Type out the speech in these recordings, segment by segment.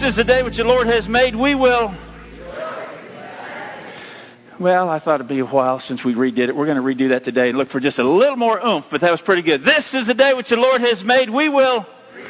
is the day which the Lord has made. We will. Well, I thought it'd be a while since we redid it. We're going to redo that today and look for just a little more oomph, but that was pretty good. This is the day which the Lord has made. We will.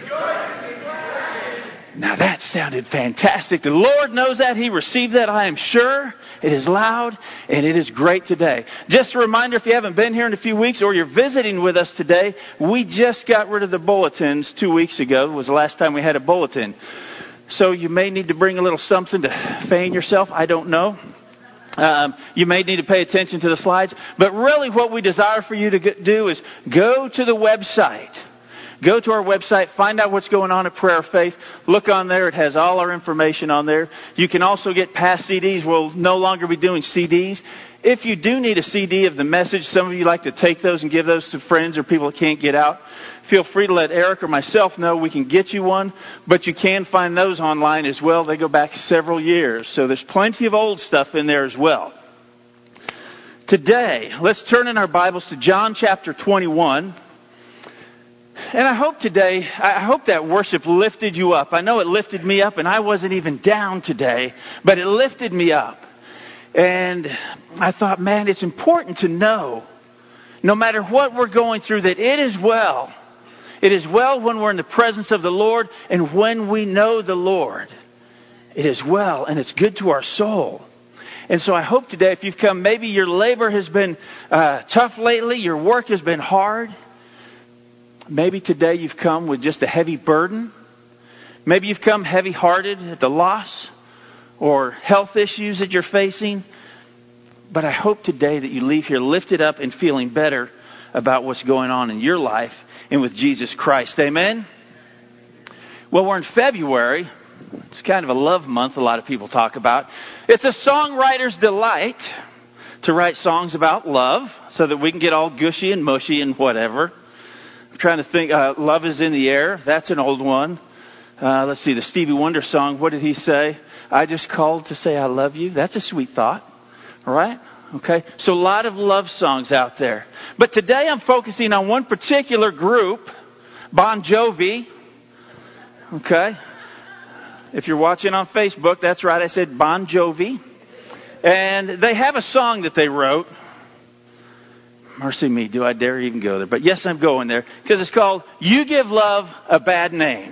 Now that sounded fantastic. The Lord knows that. He received that, I am sure. It is loud and it is great today. Just a reminder, if you haven't been here in a few weeks or you're visiting with us today, we just got rid of the bulletins 2 weeks ago. It was the last time we had a bulletin. So you may need to bring a little something to fan yourself. I don't know. You may need to pay attention to the slides. But really what we desire for you to do is go to the website. Go to our website, find out what's going on at Prayer of Faith. Look on there. It has all our information on there. You can also get past CDs. We'll no longer be doing CDs. If you do need a CD of the message, some of you like to take those and give those to friends or people that can't get out. Feel free to let Eric or myself know. We can get you one. But you can find those online as well. They go back several years. So there's plenty of old stuff in there as well. Today, let's turn in our Bibles to John chapter 21. And I hope that worship lifted you up. I know it lifted me up, and I wasn't even down today, but it lifted me up. And I thought, man, it's important to know, no matter what we're going through, that it is well. It is well when we're in the presence of the Lord and when we know the Lord. It is well, and it's good to our soul. And so I hope today, if you've come, maybe your labor has been tough lately, your work has been hard. Maybe today you've come with just a heavy burden. Maybe you've come heavy-hearted at the loss or health issues that you're facing. But I hope today that you leave here lifted up and feeling better about what's going on in your life and with Jesus Christ. Amen? Well, we're in February. It's kind of a love month a lot of people talk about. It's a songwriter's delight to write songs about love so that we can get all gushy and mushy and whatever. I'm trying to think. Love is in the air. That's an old one. Let's see. The Stevie Wonder song. What did he say? I just called to say I love you. That's a sweet thought. All right? Okay. So a lot of love songs out there. But today I'm focusing on one particular group, Bon Jovi. Okay. If you're watching on Facebook, that's right. I said Bon Jovi. And they have a song that they wrote. Mercy me, do I dare even go there? But yes, I'm going there. Because it's called, You Give Love a Bad Name.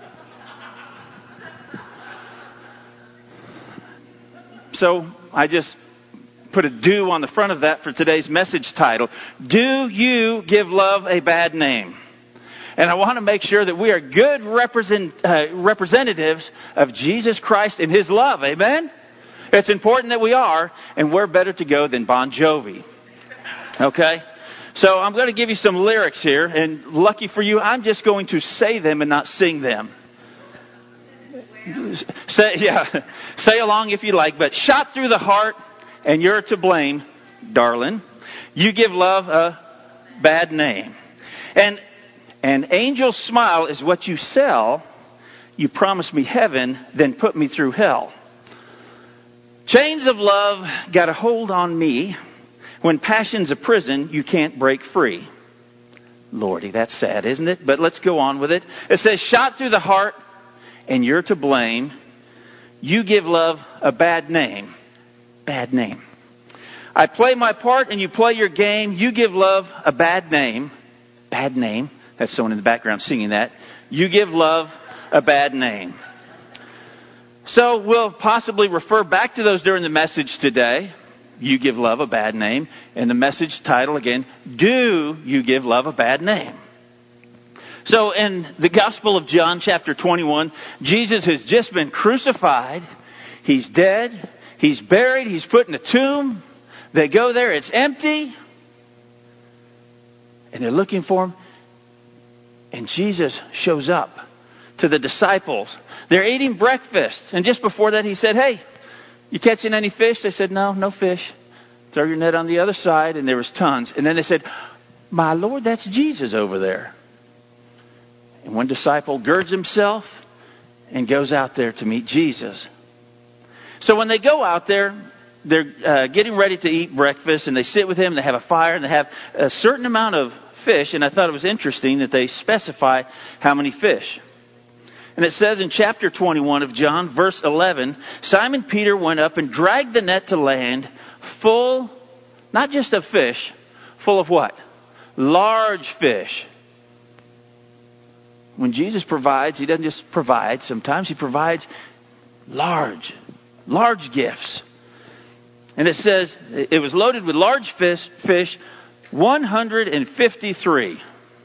So I just put a do on the front of that for today's message title. Do you give love a bad name? And I want to make sure that we are good representatives of Jesus Christ and His love. Amen? It's important that we are. And where better to go than Bon Jovi? Okay? So I'm going to give you some lyrics here. And lucky for you, I'm just going to say them and not sing them. Say along if you like. But shot through the heart and you're to blame, darling. You give love a bad name. And an angel's smile is what you sell. You promise me heaven, then put me through hell. Chains of love got a hold on me. When passion's a prison, you can't break free. Lordy, that's sad, isn't it? But let's go on with it. It says, shot through the heart, and you're to blame. You give love a bad name. Bad name. I play my part, and you play your game. You give love a bad name. Bad name. That's someone in the background singing that. You give love a bad name. So we'll possibly refer back to those during the message today. You give love a bad name. And the message title again, Do you give love a bad name? So in the Gospel of John chapter 21, Jesus has just been crucified. He's dead. He's buried. He's put in a tomb. They go there. It's empty. And they're looking for Him. And Jesus shows up to the disciples. They're eating breakfast. And just before that, He said, hey, you catching any fish? They said, no fish. Throw your net on the other side. And there was tons. And then they said, my Lord, that's Jesus over there. And one disciple girds himself and goes out there to meet Jesus. So when they go out there, they're getting ready to eat breakfast. And they sit with Him. And they have a fire. And they have a certain amount of fish. And I thought it was interesting that they specify how many fish. And it says in chapter 21 of John, verse 11, Simon Peter went up and dragged the net to land full, not just of fish, full of what? Large fish. When Jesus provides, He doesn't just provide. Sometimes He provides large gifts. And it says it was loaded with large fish, 153.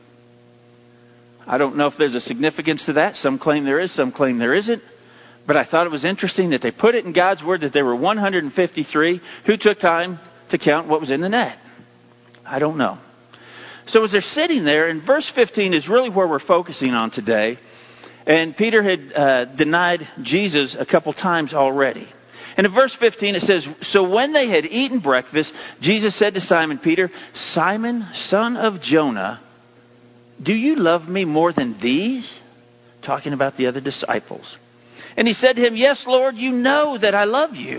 I don't know if there's a significance to that. Some claim there is, some claim there isn't. But I thought it was interesting that they put it in God's Word that there were 153. Who took time to count what was in the net? I don't know. So as they're sitting there, and verse 15 is really where we're focusing on today. And Peter had denied Jesus a couple times already. And in verse 15 it says, So when they had eaten breakfast, Jesus said to Simon Peter, Simon, son of Jonah, do you love me more than these? Talking about the other disciples. And he said to him, Yes, Lord, you know that I love you.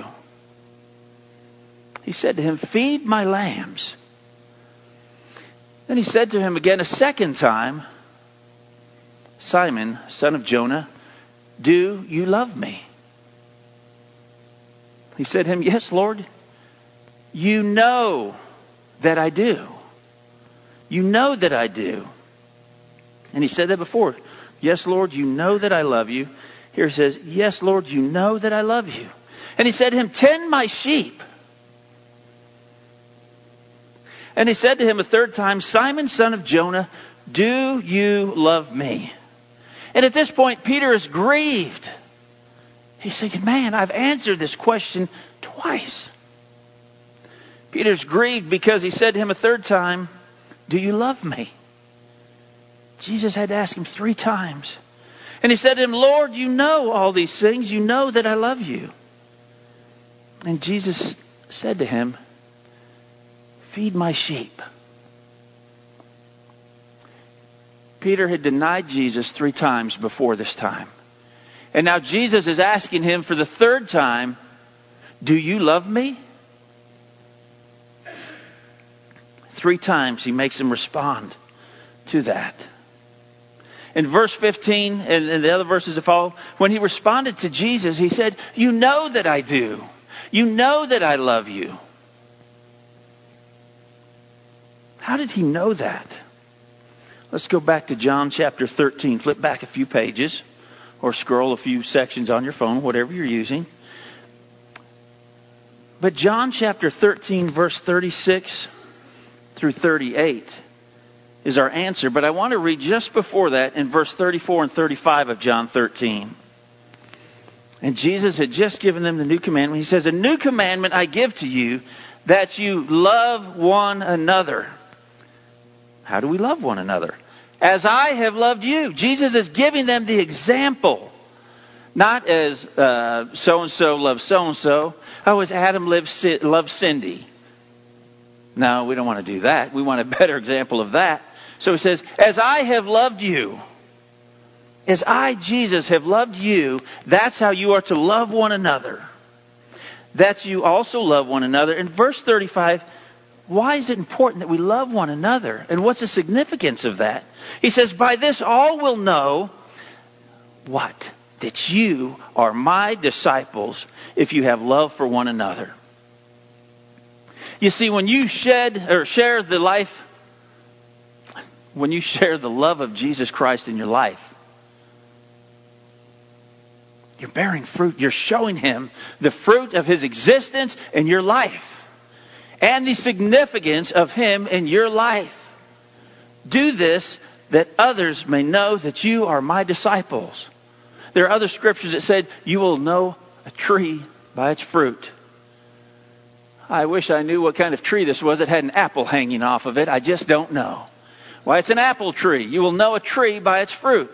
He said to him, Feed my lambs. Then he said to him again a second time, Simon, son of Jonah, do you love me? He said to him, Yes, Lord, you know that I do. You know that I do. And he said that before. Yes, Lord, you know that I love you. Here he says, Yes, Lord, you know that I love you. And he said to him, Tend my sheep. And he said to him a third time, Simon, son of Jonah, do you love me? And at this point, Peter is grieved. He's thinking, man, I've answered this question twice. Peter's grieved because he said to him a third time, do you love me? Jesus had to ask him 3 times. And he said to him, Lord, you know all these things. You know that I love you. And Jesus said to him, Feed my sheep. Peter had denied Jesus 3 times before this time. And now Jesus is asking him for the 3rd time, do you love me? 3 times he makes him respond to that. In verse 15 and the other verses that follow, when he responded to Jesus, he said, you know that I do. You know that I love you. How did he know that? Let's go back to John chapter 13. Flip back a few pages or scroll a few sections on your phone, whatever you're using. But John chapter 13, verse 36 through 38 is our answer. But I want to read just before that in verse 34 and 35 of John 13. And Jesus had just given them the new commandment. He says, a new commandment I give to you, that you love one another. How do we love one another? As I have loved you. Jesus is giving them the example. Not as so-and-so loves so-and-so. Oh, as Adam loves Cindy. No, we don't want to do that. We want a better example of that. So he says, as I have loved you. As I, Jesus, have loved you. That's how you are to love one another. That you also love one another. In verse 35, why is it important that we love one another? And what's the significance of that? He says, by this all will know what? That you are my disciples if you have love for one another. You see, when you share the love of Jesus Christ in your life, you're bearing fruit. You're showing Him the fruit of His existence in your life. And the significance of Him in your life. Do this that others may know that you are my disciples. There are other scriptures that said, you will know a tree by its fruit. I wish I knew what kind of tree this was that had an apple hanging off of it. I just don't know. Why, it's an apple tree. You will know a tree by its fruit.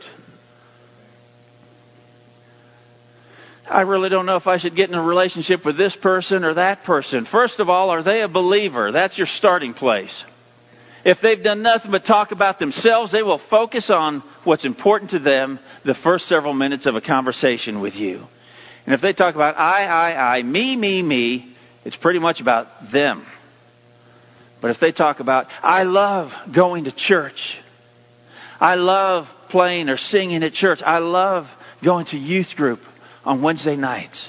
I really don't know if I should get in a relationship with this person or that person. First of all, are they a believer? That's your starting place. If they've done nothing but talk about themselves, they will focus on what's important to them the first several minutes of a conversation with you. And if they talk about I, me, it's pretty much about them. But if they talk about, I love going to church. I love playing or singing at church. I love going to youth group on Wednesday nights.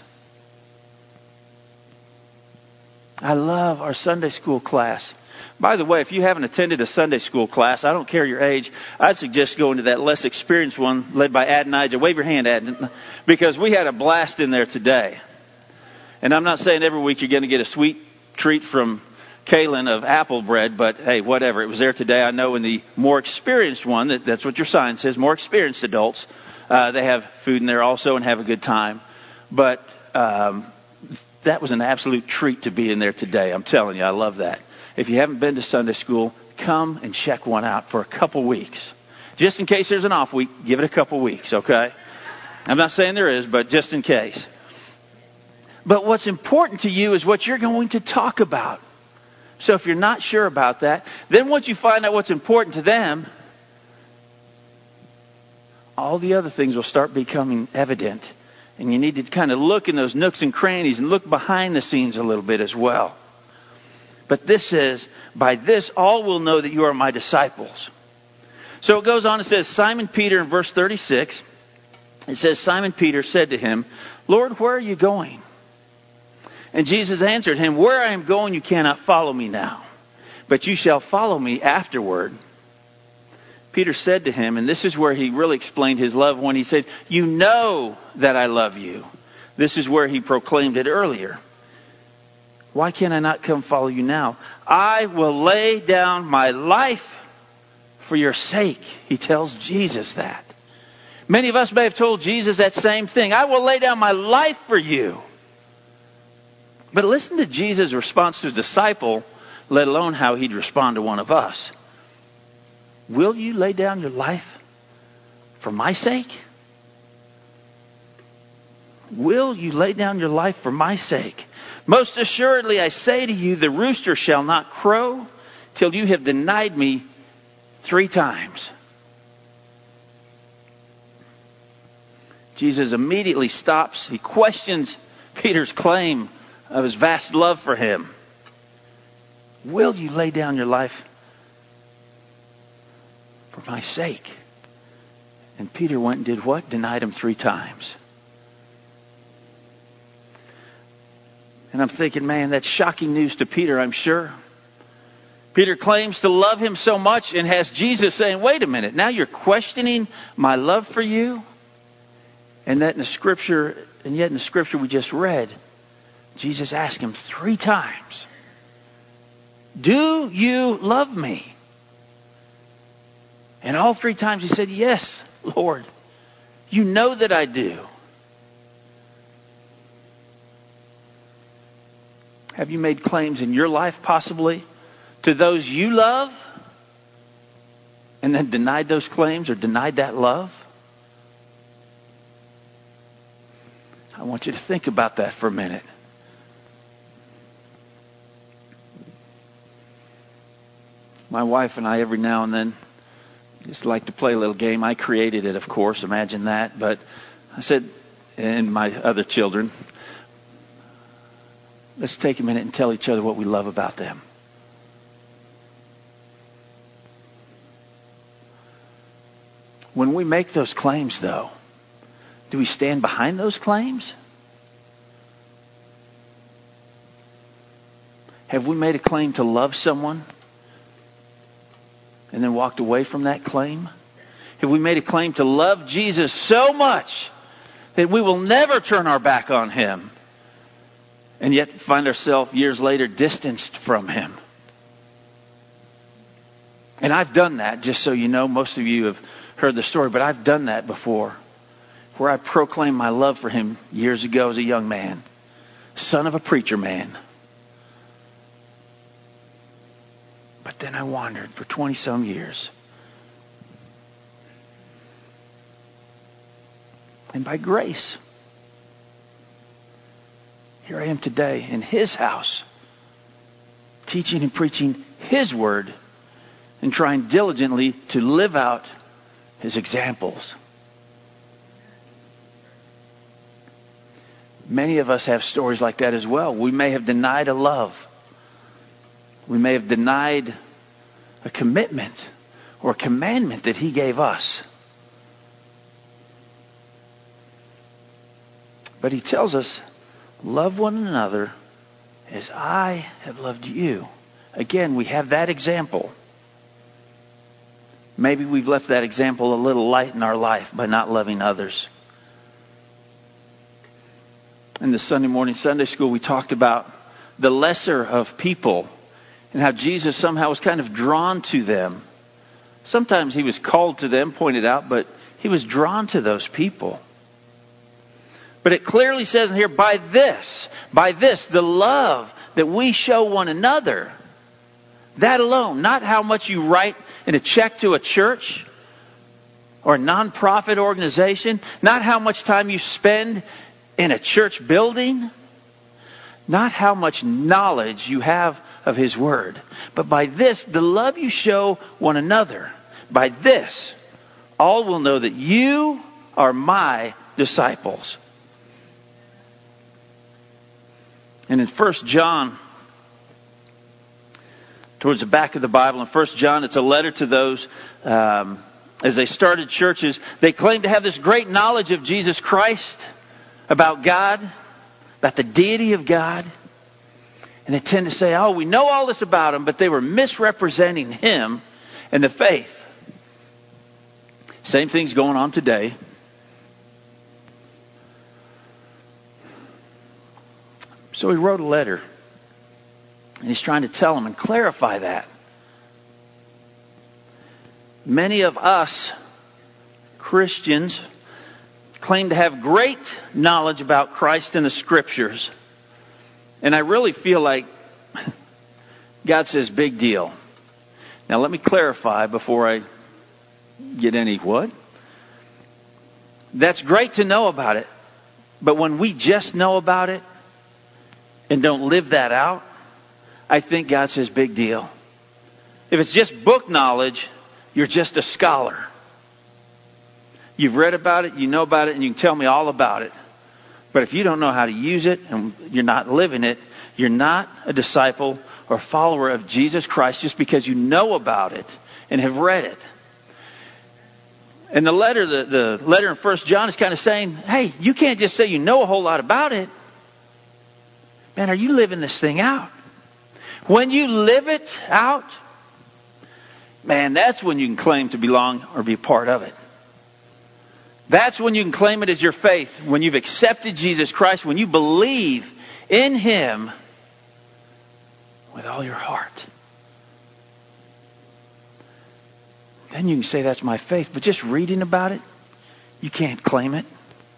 I love our Sunday school class. By the way, if you haven't attended a Sunday school class, I don't care your age, I'd suggest going to that less experienced one led by Adonijah. Wave your hand, Adonijah, because we had a blast in there today. And I'm not saying every week you're going to get a sweet treat from Kaylin of apple bread, but hey, whatever. It was there today. I know in the more experienced one, that's what your sign says, more experienced adults, they have food in there also and have a good time. But that was an absolute treat to be in there today. I'm telling you, I love that. If you haven't been to Sunday school, come and check one out for a couple weeks. Just in case there's an off week, give it a couple weeks, okay? I'm not saying there is, but just in case. But what's important to you is what you're going to talk about. So if you're not sure about that, then once you find out what's important to them, all the other things will start becoming evident. And you need to kind of look in those nooks and crannies and look behind the scenes a little bit as well. But this says, by this all will know that you are my disciples. So it goes on, it says, Simon Peter in verse 36, it says, Simon Peter said to him, Lord, where are you going? And Jesus answered him, where I am going you cannot follow me now, but you shall follow me afterward. Peter said to him, and this is where he really explained his love when he said, you know that I love you. This is where he proclaimed it earlier. Why can I not come follow you now? I will lay down my life for your sake. He tells Jesus that. Many of us may have told Jesus that same thing. I will lay down my life for you. But listen to Jesus' response to his disciple, let alone how he'd respond to one of us. Will you lay down your life for my sake? Will you lay down your life for my sake? Most assuredly, I say to you, the rooster shall not crow till you have denied me 3 times. Jesus immediately stops. He questions Peter's claim of his vast love for him. Will you lay down your life for my sake? And Peter went and did what? Denied him 3 times. And I'm thinking, man, that's shocking news to Peter, I'm sure. Peter claims to love him so much and has Jesus saying, wait a minute, now you're questioning my love for you? And that in the scripture, and yet in the scripture we just read, Jesus asked him 3 times, do you love me? And all 3 times he said, yes, Lord, you know that I do. Have you made claims in your life possibly to those you love and then denied those claims or denied that love? I want you to think about that for a minute. My wife and I every now and then just like to play a little game. I created it, of course, imagine that. But I said, and my other children, let's take a minute and tell each other what we love about them. When we make those claims, though, do we stand behind those claims? Have we made a claim to love someone and then walked away from that claim? Have we made a claim to love Jesus so much that we will never turn our back on him and yet find ourselves years later distanced from him? And I've done that, just so you know. Most of you have heard the story, but I've done that before, where I proclaimed my love for him years ago as a young man, son of a preacher man. But then I wandered for 20-some years. And by grace, here I am today in his house, teaching and preaching his word and trying diligently to live out his examples. Many of us have stories like that as well. We may have denied a love. We may have denied a commitment or a commandment that he gave us. But he tells us, love one another as I have loved you. Again, we have that example. Maybe we've left that example a little light in our life by not loving others. In the Sunday morning Sunday school, we talked about the lesser of people and how Jesus somehow was kind of drawn to them. Sometimes he was called to them, pointed out, but he was drawn to those people. But it clearly says in here, by this, the love that we show one another, that alone, not how much you write in a check to a church or a nonprofit organization, not how much time you spend in a church building, not how much knowledge you have of His Word, but by this, the love you show one another. By this, all will know that you are my disciples. And in 1 John, towards the back of the Bible, in 1 John, it's a letter to those, as they started churches, they claimed to have this great knowledge of Jesus Christ, about God, about the deity of God. And they tend to say, oh, we know all this about Him, but they were misrepresenting Him and the faith. Same thing's going on today. So he wrote a letter. And he's trying to tell them and clarify that. Many of us Christians claim to have great knowledge about Christ in the Scriptures. And I really feel like God says, big deal. Now let me clarify before I get any what? That's great to know about it. But when we just know about it and don't live that out, I think God says, big deal. If it's just book knowledge, you're just a scholar. You've read about it, you know about it, and you can tell me all about it. But if you don't know how to use it and you're not living it, you're not a disciple or follower of Jesus Christ just because you know about it and have read it. And the letter in 1 John is kind of saying, hey, you can't just say you know a whole lot about it. Man, are you living this thing out? When you live it out, man, that's when you can claim to belong or be part of it. That's when you can claim it as your faith. When you've accepted Jesus Christ, when you believe in Him with all your heart. Then you can say that's my faith. But just reading about it, you can't claim it.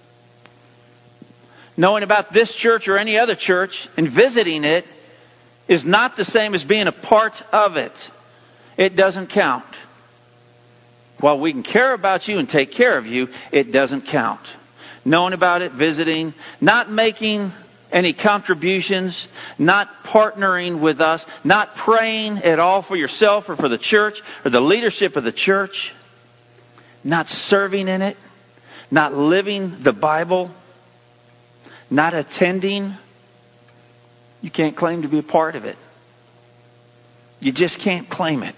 Knowing about this church or any other church and visiting it is not the same as being a part of it. It doesn't count. While we can care about you and take care of you, it doesn't count. Knowing about it, visiting, not making any contributions, not partnering with us, not praying at all for yourself or for the church or the leadership of the church, not serving in it, not living the Bible, not attending, you can't claim to be a part of it. You just can't claim it.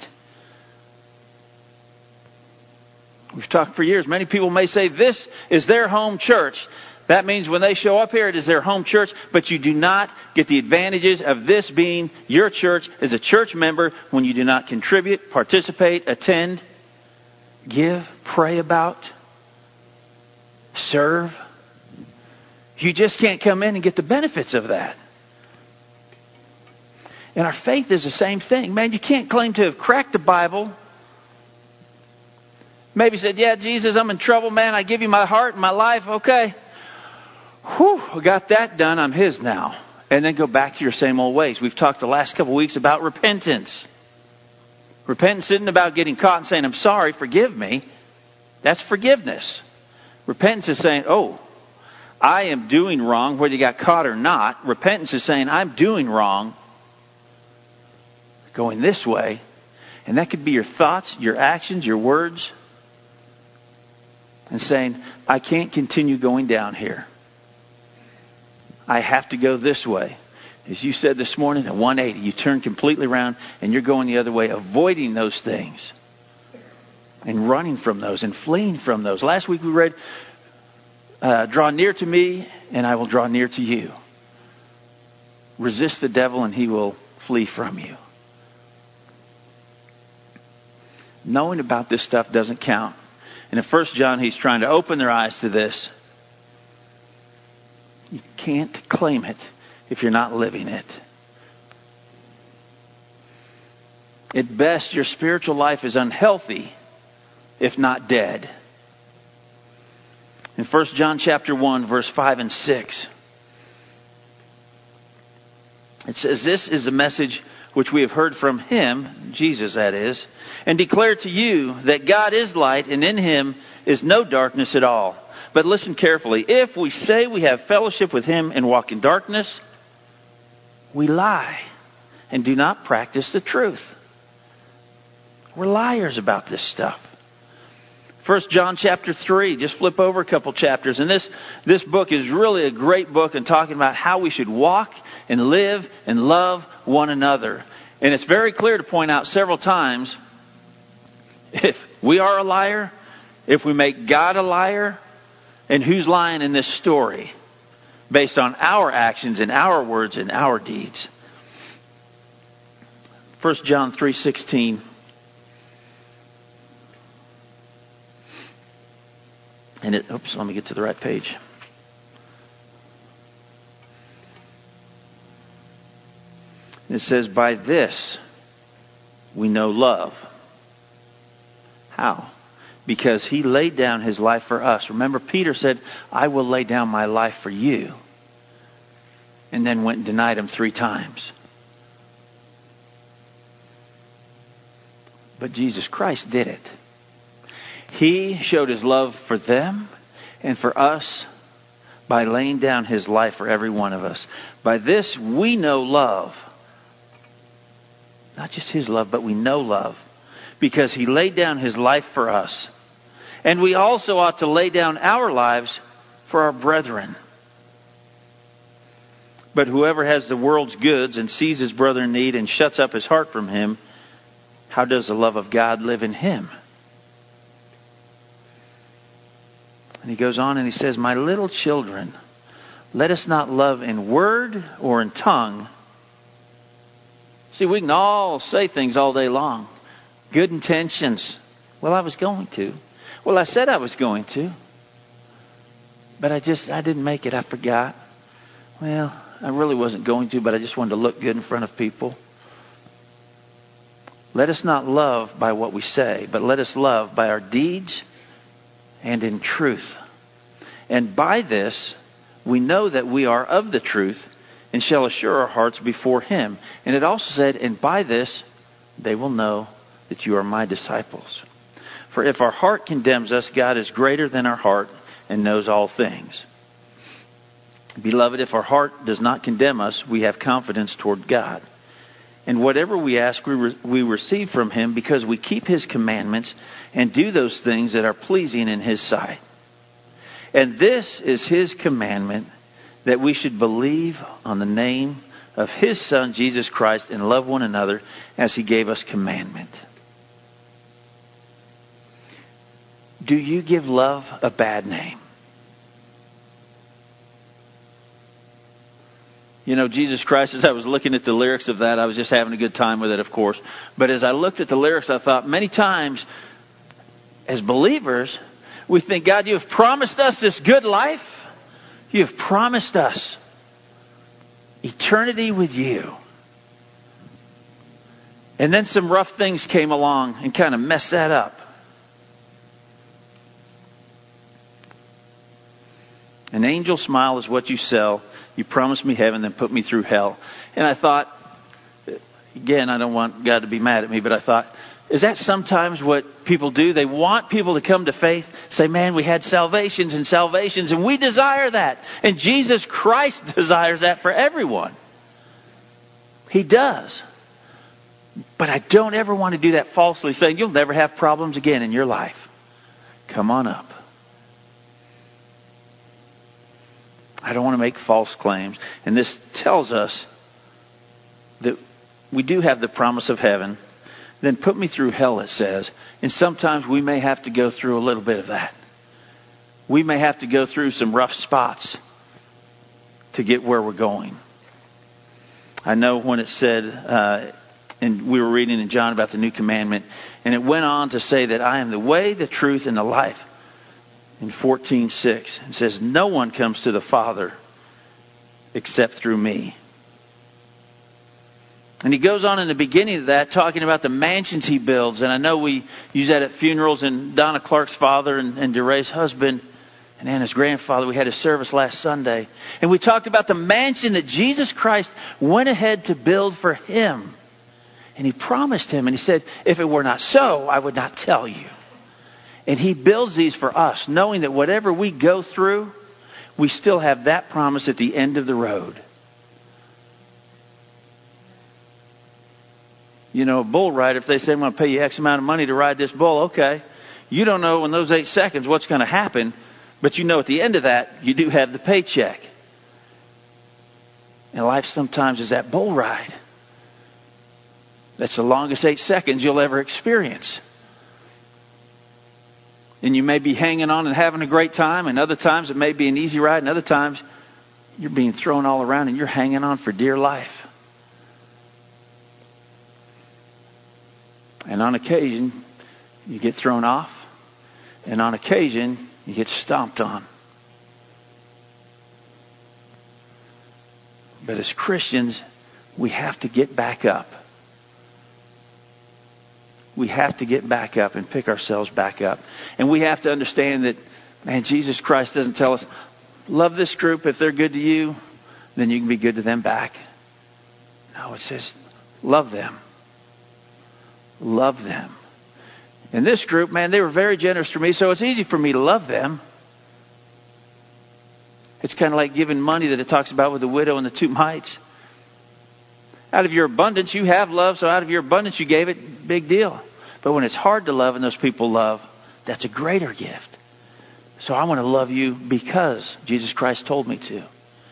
We've talked for years. Many people may say this is their home church. That means when they show up here, it is their home church, but you do not get the advantages of this being your church as a church member when you do not contribute, participate, attend, give, pray about, serve. You just can't come in and get the benefits of that. And our faith is the same thing. Man, you can't claim to have cracked the Bible. Maybe said, yeah, Jesus, I'm in trouble, man. I give you my heart and my life. Okay. Whew, I got that done. I'm His now. And then go back to your same old ways. We've talked the last couple of weeks about repentance. Repentance isn't about getting caught and saying, I'm sorry, forgive me. That's forgiveness. Repentance is saying, oh, I am doing wrong, whether you got caught or not. Repentance is saying, I'm doing wrong, going this way. And that could be your thoughts, your actions, your words. And saying, I can't continue going down here. I have to go this way. As you said this morning, at 180, you turn completely around and you're going the other way, avoiding those things. And running from those and fleeing from those. Last week we read, draw near to me and I will draw near to you. Resist the devil and he will flee from you. Knowing about this stuff doesn't count. And in 1 John, he's trying to open their eyes to this. You can't claim it if you're not living it. At best, your spiritual life is unhealthy, if not dead. In 1 John chapter 1, verse 5 and 6, it says, "This is the message which we have heard from Him," Jesus that is, "and declare to you that God is light, and in Him is no darkness at all. But listen carefully. If we say we have fellowship with Him and walk in darkness, we lie and do not practice the truth." We're liars about this stuff. 1 John chapter 3, just flip over a couple chapters. And this book is really a great book in talking about how we should walk and live and love one another. And it's very clear to point out several times, if we are a liar, if we make God a liar, and who's lying in this story based on our actions and our words and our deeds. 1 John 3:16. And let me get to the right page. It says, "By this we know love." How? Because He laid down His life for us. Remember, Peter said, "I will lay down my life for you." And then went and denied Him 3 times. But Jesus Christ did it. He showed His love for them and for us by laying down His life for every one of us. By this we know love. Not just His love, but we know love. Because He laid down His life for us. And we also ought to lay down our lives for our brethren. But whoever has the world's goods and sees his brother in need and shuts up his heart from him, how does the love of God live in him? And he goes on and he says, "My little children, let us not love in word or in tongue." See, we can all say things all day long. Good intentions. Well, I was going to. Well, I said I was going to. But I didn't make it. I forgot. Well, I really wasn't going to, but I just wanted to look good in front of people. Let us not love by what we say, but let us love by our deeds and in truth. And by this, we know that we are of the truth and shall assure our hearts before Him. And it also said, and by this, they will know that you are my disciples. For if our heart condemns us, God is greater than our heart and knows all things. Beloved, if our heart does not condemn us, we have confidence toward God. And whatever we ask, we receive from Him because we keep His commandments and do those things that are pleasing in His sight. And this is His commandment, that we should believe on the name of His Son, Jesus Christ, and love one another as He gave us commandment. Do you give love a bad name? You know, Jesus Christ, as I was looking at the lyrics of that, I was just having a good time with it, of course. But as I looked at the lyrics, I thought many times, as believers, we think, God, you have promised us this good life. You have promised us eternity with you. And then some rough things came along and kind of messed that up. An angel's smile is what you sell. You promised me heaven, then put me through hell. And I thought, again, I don't want God to be mad at me, but I thought, is that sometimes what people do? They want people to come to faith, say, man, we had salvations, and we desire that. And Jesus Christ desires that for everyone. He does. But I don't ever want to do that falsely, saying you'll never have problems again in your life. Come on up. I don't want to make false claims. And this tells us that we do have the promise of heaven. Then put me through hell, it says. And sometimes we may have to go through a little bit of that. We may have to go through some rough spots to get where we're going. I know when it said, and we were reading in John about the new commandment, and it went on to say that I am the way, the truth, and the life. In 14:6, it says, no one comes to the Father except through me. And he goes on in the beginning of that, talking about the mansions he builds. And I know we use that at funerals. And Donna Clark's father and DeRay's husband and Anna's grandfather, we had a service last Sunday. And we talked about the mansion that Jesus Christ went ahead to build for him. And he promised him, and he said, if it were not so, I would not tell you. And he builds these for us, knowing that whatever we go through, we still have that promise at the end of the road. You know, a bull rider, if they say, I'm going to pay you X amount of money to ride this bull, okay. You don't know in those 8 seconds what's going to happen, but you know at the end of that, you do have the paycheck. And life sometimes is that bull ride. That's the longest 8 seconds you'll ever experience. And you may be hanging on and having a great time, and other times it may be an easy ride, and other times you're being thrown all around and you're hanging on for dear life. And on occasion, you get thrown off. And on occasion, you get stomped on. But as Christians, we have to get back up. We have to get back up and pick ourselves back up. And we have to understand that, man, Jesus Christ doesn't tell us, love this group. If they're good to you, then you can be good to them back. No, it says, love them. Love them. And this group, man, they were very generous to me, so it's easy for me to love them. It's kind of like giving money that it talks about with the widow and the 2 mites. Out of your abundance, you have love, so out of your abundance, you gave it. Big deal. But when it's hard to love and those people love, that's a greater gift. So I want to love you because Jesus Christ told me to.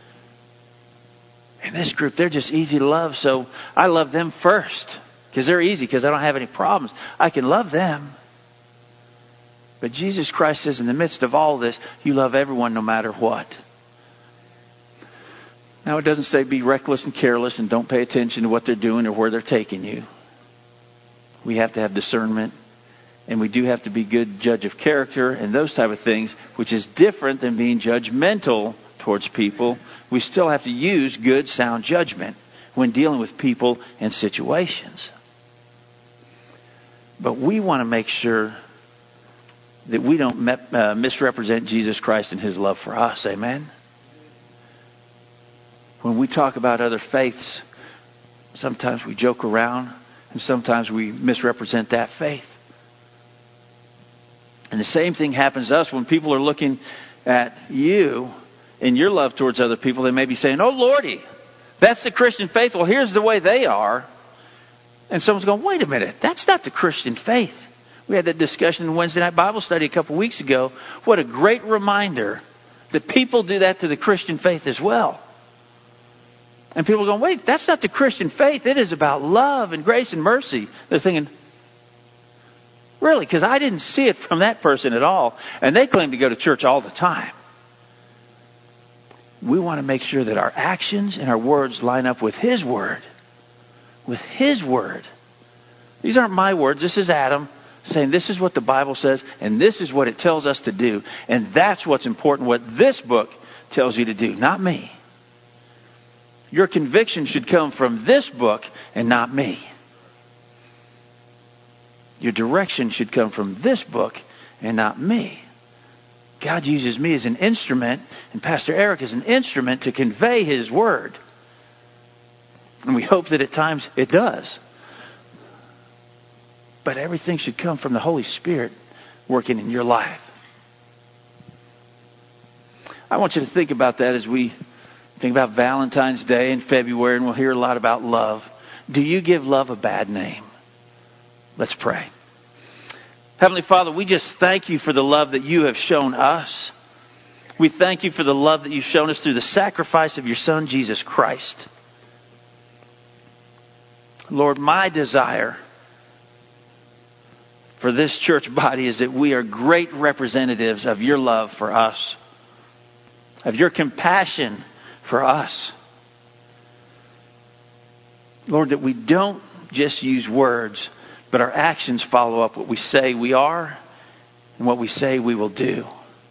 And this group, they're just easy to love, so I love them first. Because they're easy, because I don't have any problems. I can love them. But Jesus Christ says in the midst of all this, you love everyone no matter what. Now, it doesn't say be reckless and careless and don't pay attention to what they're doing or where they're taking you. We have to have discernment. And we do have to be good judge of character and those type of things, which is different than being judgmental towards people. We still have to use good, sound judgment when dealing with people and situations. But we want to make sure that we don't misrepresent Jesus Christ and His love for us. Amen? When we talk about other faiths, sometimes we joke around and sometimes we misrepresent that faith. And the same thing happens to us when people are looking at you and your love towards other people. They may be saying, oh, Lordy, that's the Christian faith. Well, here's the way they are. And someone's going, wait a minute, that's not the Christian faith. We had that discussion in Wednesday night Bible study a couple weeks ago. What a great reminder that people do that to the Christian faith as well. And people are going, wait, that's not the Christian faith. It is about love and grace and mercy. They're thinking, really? Because I didn't see it from that person at all. And they claim to go to church all the time. We want to make sure that our actions and our words line up with His Word. With His Word. These aren't my words. This is Adam saying this is what the Bible says and this is what it tells us to do. And that's what's important, what this book tells you to do, not me. Your conviction should come from this book and not me. Your direction should come from this book and not me. God uses me as an instrument and Pastor Eric as an instrument to convey His Word. And we hope that at times it does. But everything should come from the Holy Spirit working in your life. I want you to think about that as we think about Valentine's Day in February, and we'll hear a lot about love. Do you give love a bad name? Let's pray. Heavenly Father, we just thank You for the love that You have shown us. We thank You for the love that You've shown us through the sacrifice of Your Son, Jesus Christ. Lord, my desire for this church body is that we are great representatives of Your love for us, of Your compassion for us. Lord, that we don't just use words, but our actions follow up what we say we are and what we say we will do.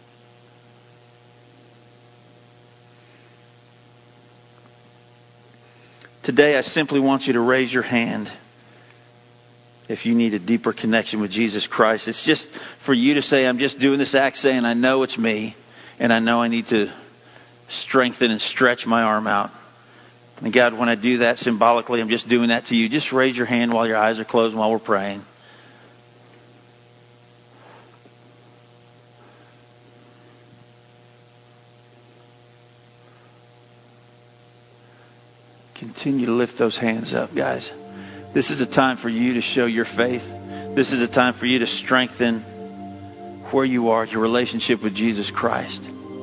Today, I simply want you to raise your hand if you need a deeper connection with Jesus Christ. It's just for you to say, I'm just doing this act saying, I know it's me, and I know I need to strengthen and stretch my arm out. And God, when I do that symbolically, I'm just doing that to you. Just raise your hand while your eyes are closed while we're praying. Continue to lift those hands up, guys. This is a time for you to show your faith. This is a time for you to strengthen where you are, your relationship with Jesus Christ.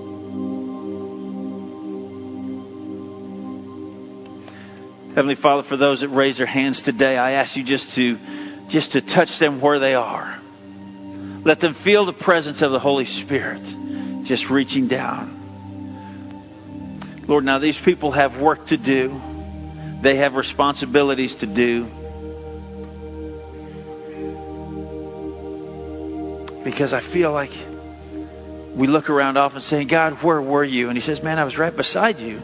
Heavenly Father, for those that raise their hands today, I ask you just to touch them where they are. Let them feel the presence of the Holy Spirit just reaching down. Lord, now these people have work to do. They have responsibilities to do. Because I feel like we look around often saying, God, where were you? And He says, man, I was right beside you.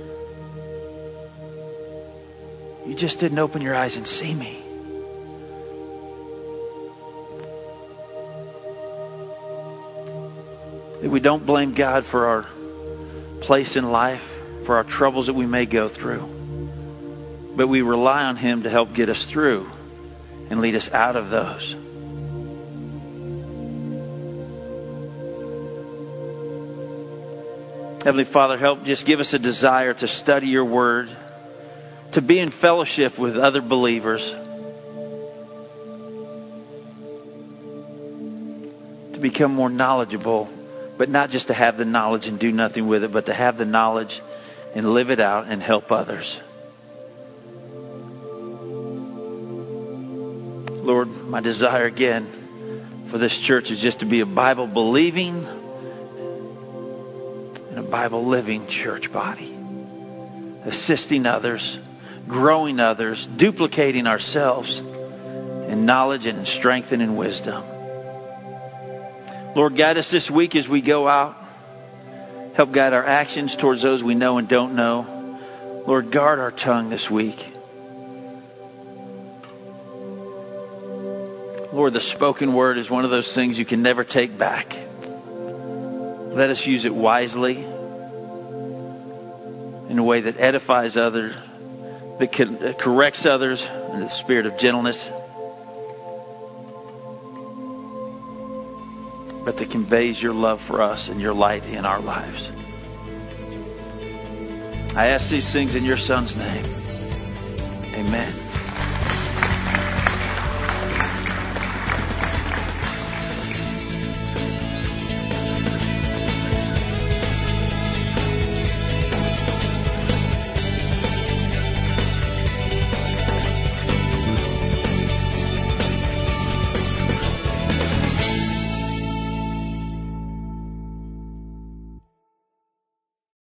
You just didn't open your eyes and see me. That we don't blame God for our place in life, for our troubles that we may go through. But we rely on Him to help get us through and lead us out of those. Heavenly Father, help just give us a desire to study your word, to be in fellowship with other believers, to become more knowledgeable, but not just to have the knowledge and do nothing with it, but to have the knowledge and live it out and help others. Lord, my desire again for this church is just to be a Bible-believing and a Bible-living church body. Assisting others, growing others, duplicating ourselves in knowledge and in strength and in wisdom. Lord, guide us this week as we go out. Help guide our actions towards those we know and don't know. Lord, guard our tongue this week. Lord, the spoken word is one of those things you can never take back. Let us use it wisely in a way that edifies others, that corrects others in the spirit of gentleness, but that conveys your love for us and your light in our lives. I ask these things in your Son's name. Amen.